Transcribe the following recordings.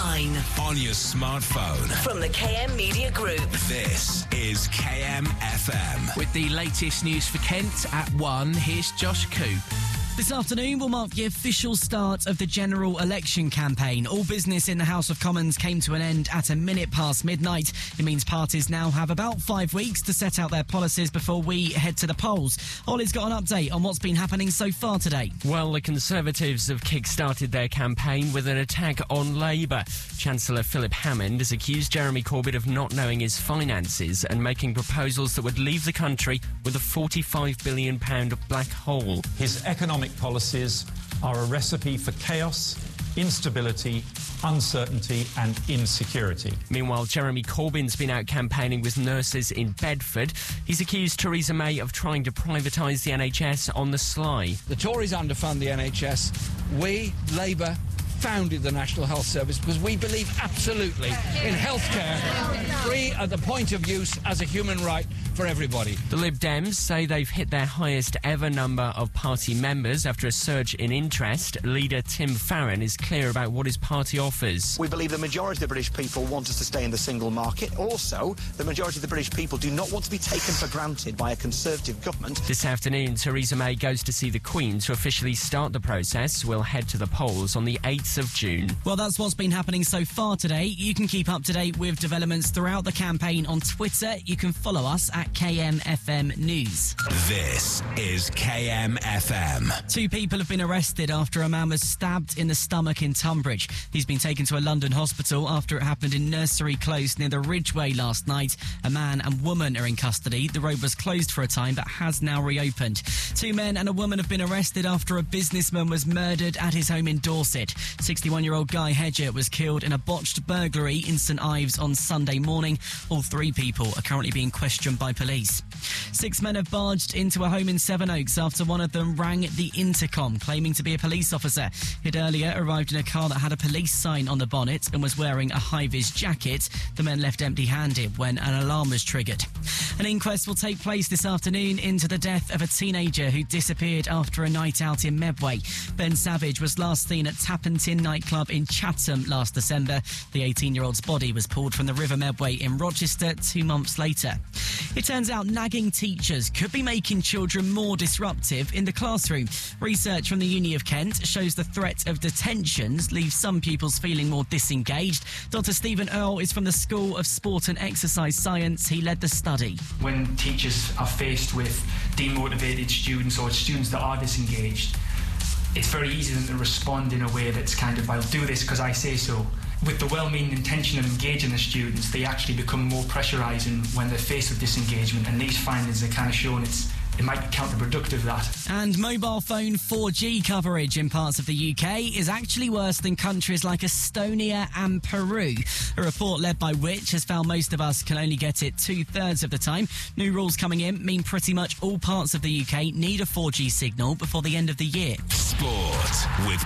online, on your smartphone. from the KM Media Group. This is KM FM. With the latest news for Kent at 1, here's Josh Coop. This afternoon will mark the official start of the general election campaign. All business in the House of Commons came to an end at a minute past midnight. It means parties now have about 5 weeks to set out their policies before we head to the polls. Ollie's got an update on what's been happening so far today. Well, the Conservatives have kick-started their campaign with an attack on Labour. Chancellor Philip Hammond has accused Jeremy Corbyn of not knowing his finances and making proposals that would leave the country with a £45 billion black hole. His economic policies are a recipe for chaos, instability, uncertainty and insecurity. Meanwhile, Jeremy Corbyn's been out campaigning with nurses in Bedford. He's accused Theresa May of trying to privatise the NHS on the sly. The Tories underfund the NHS. We, Labour, founded the National Health Service because we believe absolutely in healthcare, free at the point of use as a human right for everybody. The Lib Dems say they've hit their highest ever number of party members after a surge in interest. Leader Tim Farron is clear about what his party offers. We believe the majority of the British people want us to stay in the single market. Also, the majority of the British people do not want to be taken for granted by a Conservative government. This afternoon, Theresa May goes to see the Queen to officially start the process. We'll head to the polls on the 8th of June. Well, that's what's been happening so far today. You can keep up to date with developments throughout the campaign on Twitter. You can follow us at KMFM News. This is KM FM. 2 people have been arrested after a man was stabbed in the stomach in Tunbridge. He's been taken to a London hospital after it happened in Nursery Close near the Ridgeway last night. A man and woman are in custody. The road was closed for a time but has now reopened. 2 men and a woman have been arrested after a businessman was murdered at his home in Dorset. 61-year-old Guy Hedger was killed in a botched burglary in St Ives on Sunday morning. All 3 people are currently being questioned by police. 6 men have barged into a home in Sevenoaks after one of them rang the intercom, claiming to be a police officer. He'd earlier arrived in a car that had a police sign on the bonnet and was wearing a high-vis jacket. The men left empty-handed when an alarm was triggered. An inquest will take place this afternoon into the death of a teenager who disappeared after a night out in Medway. Ben Savage was last seen at Tappan Tin nightclub in Chatham last December. The 18-year-old's body was pulled from the River Medway in Rochester 2 months later. It turns out nagging teachers could be making children more disruptive in the classroom. Research from the Uni of Kent shows the threat of detentions leaves some pupils feeling more disengaged. Dr. Stephen Earle is from the School of Sport and Exercise Science. He led the study. When teachers are faced with demotivated students or students that are disengaged, it's very easy for them to respond in a way that's kind of, I'll do this because I say so. With the well-meaning intention of engaging the students, they actually become more pressurising when they're faced with disengagement, and these findings are kind of showing it might be counterproductive, that. And mobile phone 4G coverage in parts of the UK is actually worse than countries like Estonia and Peru. A report led by Which has found most of us can only get it 2/3 of the time. New rules coming in mean pretty much all parts of the UK need a 4G signal before the end of the year. Sport with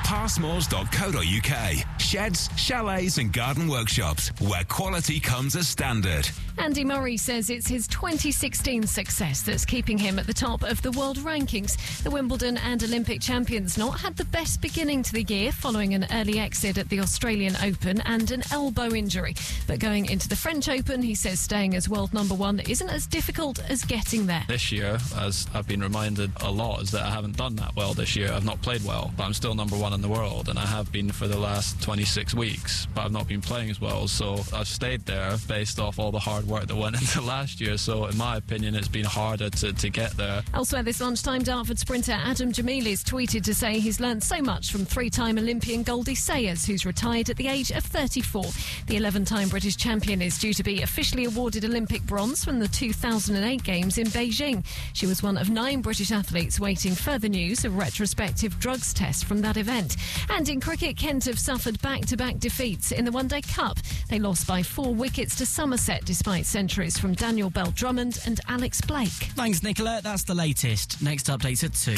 passmores.co.uk. Sheds, chalets and garden workshops where quality comes as standard. Andy Murray says it's his 2016 success that's keeping him at the top of the world rankings. The Wimbledon and Olympic champions not had the best beginning to the year following an early exit at the Australian Open and an elbow injury. But going into the French Open, he says staying as world number 1 isn't as difficult as getting there. This year, as I've been reminded a lot, is that I haven't done that well this year. I've not played well, but I'm still number 1 in the world, and I have been for the last 26 weeks, but I've not been playing as well. So I've stayed there based off all the hard work that went into last year. So in my opinion, it's been harder to get there. Elsewhere this lunchtime, Dartford sprinter Adam Jamilis tweeted to say he's learned so much from 3-time Olympian Goldie Sayers, who's retired at the age of 34. The 11-time British champion is due to be officially awarded Olympic bronze from the 2008 Games in Beijing. She was one of 9 British athletes waiting further news of retrospective drugs tests from that event. And in cricket, Kent have suffered back-to-back defeats in the One Day Cup. They lost by 4 wickets to Somerset despite centuries from Daniel Bell-Drummond and Alex Blake. Thanks, Nicola. That's the latest. Next update's at 2.